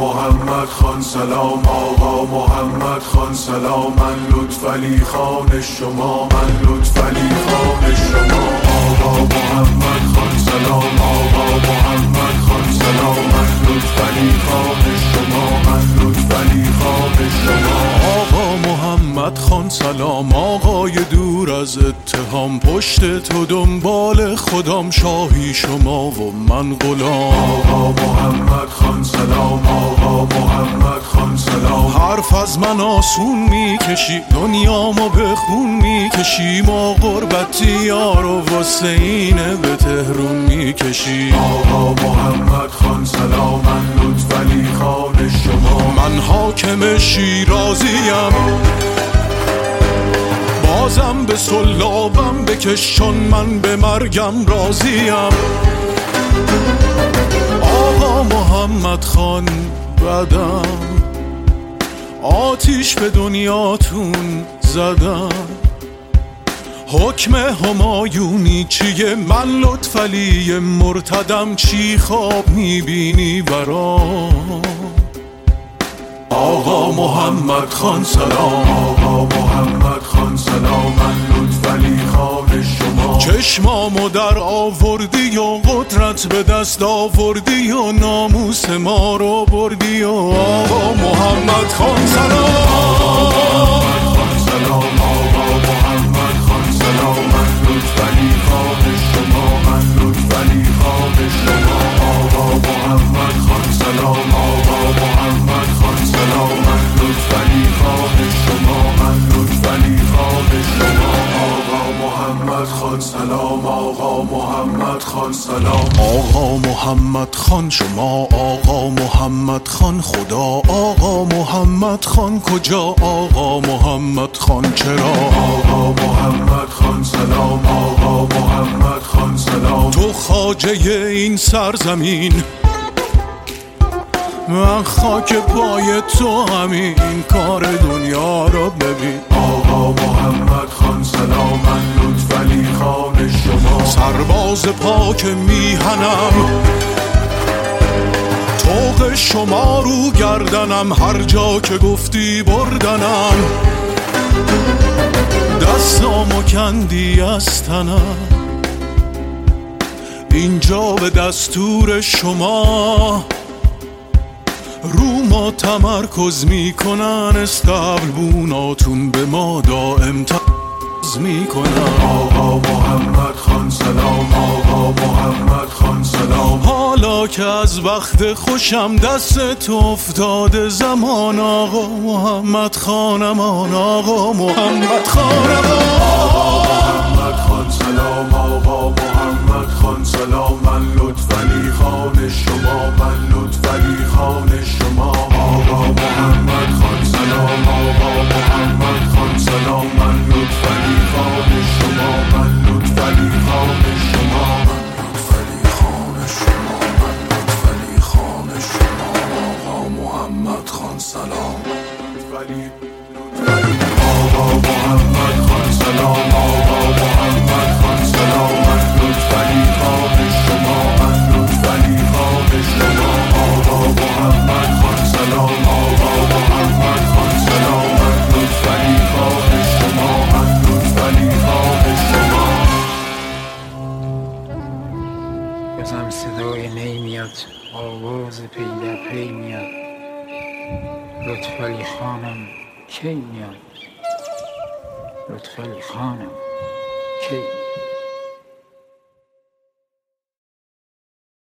محمد خان سلام، آقا محمد خان سلام، من لطفعلی خان شما، من لطفعلی خان شما. آقا محمد خان سلام، آقا محمد خان سلام، من لطفعلی خان شما، من لطفعلی خان شما. آقا محمد خان سلام، آقای دور از اتهام، پشت تو دنبال خودم، شاهی شما و من غلام. آقا محمد خان سلام، آقا محمد خان سلام. حرف از من آسون میکشی، دنیامو به خون میکشی، ما غربتی یارو واسه اینه به تهرون میکشی. آقا محمد خان سلام، من لطفعلی خان شما، من حاکم شیرازیم، بازم به سلابم بکش، چون من به مرگم راضیم. آقا محمد خان بدم، آتیش به دنیاتون زدم، حکم همایونی چیه؟ من لطفعلی مرتدم، چی خواب میبینی برام؟ آقا محمد خان سلام، آقا محمد خان سلام، من لطفعلی خان شما. چشمامو در آوردی و قدرت به دست آوردی و ناموس ما رو بردی و آقا محمد خان سلام. آقا محمد خان سلام، آقا محمد خان سلام، من لطفعلی خان شما، من لطفعلی خان شما. آقا محمد خان سلام، آقا محمد خان سلام، من لطفعلی خان شما، من لطفعلی خان شما. آقا محمد خان سلام، آقا محمد خان سلام. آقا محمد خان شما، آقا محمد خان خدا، آقا محمد خان کجا؟ آقا محمد خان چرا؟ آقا محمد خان سلام، آقا محمد خان سلام. تو خواجه این سرزمین، من خاک پای تو، همین کار دنیا رو ببین. آقا محمد خان سلام، من لطفعلی خان شما، سرباز پاک میهنم، طوق شما رو گردنم، هر جا که گفتی بردنم، دستامو کندی از تنم، اینجا به دستور شما رو ما تمرکز میکنن، استقلبوناتون به ما دائم تمرکز میکنن. آقا محمد خان سلام، آقا محمد خان سلام. حالا که از وقت خوشم دست افتاده زمان، آقا محمد خانمان، آقا محمد خانمان. آقا محمد خان سلام، آقا محمد خان سلام، من لطفعلی خان شما، من لطفعلی خان شما. آقا محمد خان سلام، آقا محمد خان سلام، من لطفعلی خان شما، من لطفعلی خان شما، من لطفعلی خان شما، من لطفعلی خان شما. آقا محمد خان سلام، لطفعلی آقا محمد خان سلام، آقا محمد خان سلام، من لطفعلی خان شما، من لطفعلی خان شما. آقا محمد خان سلام، آقا محمد خان سلام، من لطفعلی خان شما، من لطفعلی خان شما. بازم صدای نی میاد، آواز پی در پی میاد، لطفعلی خانم کی میاد؟ لطفعلی خانم کی؟